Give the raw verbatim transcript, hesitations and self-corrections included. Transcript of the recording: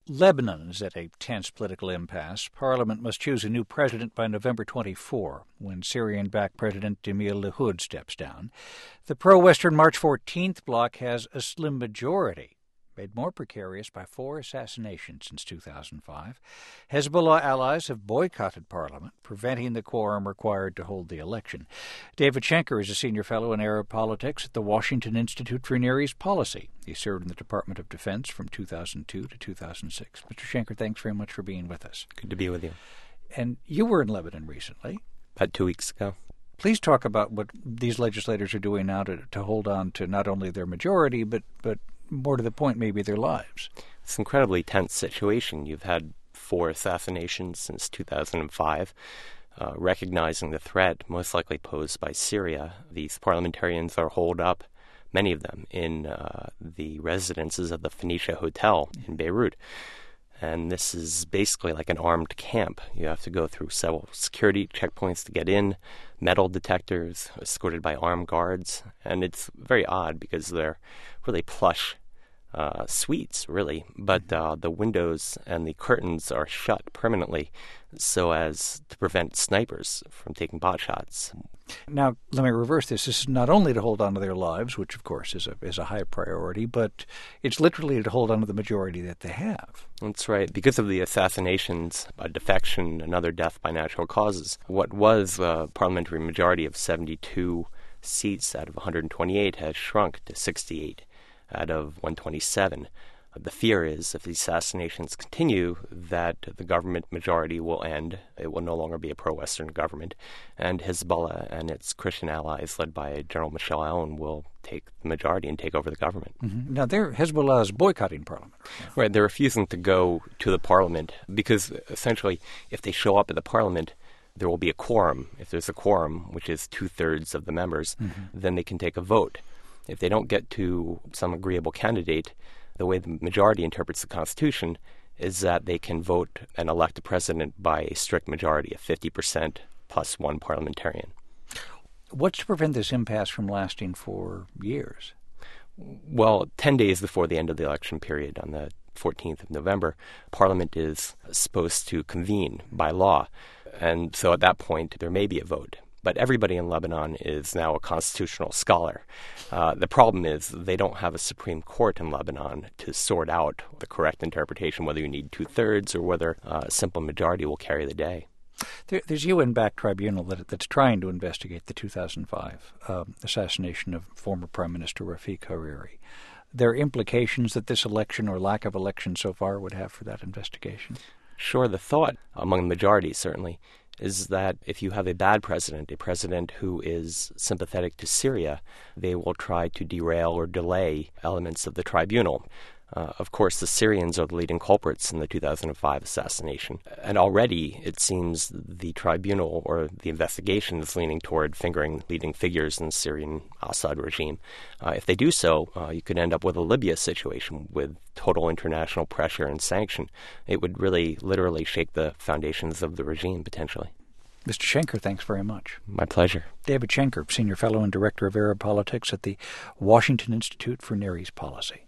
Lebanon is at a tense political impasse. Parliament must choose a new president by November twenty-fourth, when Syrian-backed President Emil Lahoud steps down. The pro-Western March fourteenth bloc has a slim majority, made more precarious by four assassinations since two thousand five. Hezbollah allies have boycotted Parliament, preventing the quorum required to hold the election. David Schenker is a senior fellow in Arab politics at the Washington Institute for Near East Policy. He served in the Department of Defense from two thousand two to two thousand six. Mister Schenker, thanks very much for being with us. Good to be with you. And you were in Lebanon recently. About two weeks ago. Please talk about what these legislators are doing now to, to hold on to not only their majority, but, but more to the point, maybe their lives. It's an incredibly tense situation. You've had four assassinations since two thousand five. Uh, recognizing the threat most likely posed by Syria, these parliamentarians are holed up, many of them, in uh, the residences of the Phoenicia Hotel in Beirut. And this is basically like an armed camp. You have to go through several security checkpoints to get in, metal detectors, escorted by armed guards. And it's very odd because they're really plush uh, suites, really. But uh, the windows and the curtains are shut permanently so as to prevent snipers from taking pot shots. Now, let me reverse this. This is not only to hold on to their lives, which, of course, is a is a high priority, but it's literally to hold on to the majority that they have. That's right. Because of the assassinations, a defection, another death by natural causes, what was a parliamentary majority of seventy-two seats out of one hundred twenty-eight has shrunk to sixty-eight out of one hundred twenty-seven. The fear is, if the assassinations continue, that the government majority will end. It will no longer be a pro-Western government, and Hezbollah and its Christian allies, led by General Michel Aoun, will take the majority and take over the government. Mm-hmm. Now, they're, Hezbollah is boycotting Parliament. Right, right, they're refusing to go to the Parliament because, essentially, if they show up at the Parliament, there will be a quorum. If there's a quorum, which is two-thirds of the members, mm-hmm. then they can take a vote. If they don't get to some agreeable candidate, the way the majority interprets the Constitution is that they can vote and elect a president by a strict majority of fifty percent plus one parliamentarian. What's to prevent this impasse from lasting for years? Well, ten days before the end of the election period, on the fourteenth of November, Parliament is supposed to convene by law. And so at that point, there may be a vote. But everybody in Lebanon is now a constitutional scholar. Uh, the problem is they don't have a Supreme Court in Lebanon to sort out the correct interpretation, whether you need two-thirds or whether uh, a simple majority will carry the day. There, there's a U N-backed tribunal that, that's trying to investigate the two thousand five um, assassination of former Prime Minister Rafiq Hariri. There are implications that this election or lack of election so far would have for that investigation? Sure. The thought among the majority, certainly, is that if you have a bad president, a president who is sympathetic to Syria, they will try to derail or delay elements of the tribunal. Uh, of course, the Syrians are the leading culprits in the two thousand five assassination. And already, it seems the tribunal or the investigation is leaning toward fingering leading figures in the Syrian Assad regime. Uh, if they do so, uh, you could end up with a Libya situation with total international pressure and sanction. It would really literally shake the foundations of the regime, potentially. Mister Schenker, thanks very much. My pleasure. David Schenker, Senior Fellow and Director of Arab Politics at the Washington Institute for Near East Policy.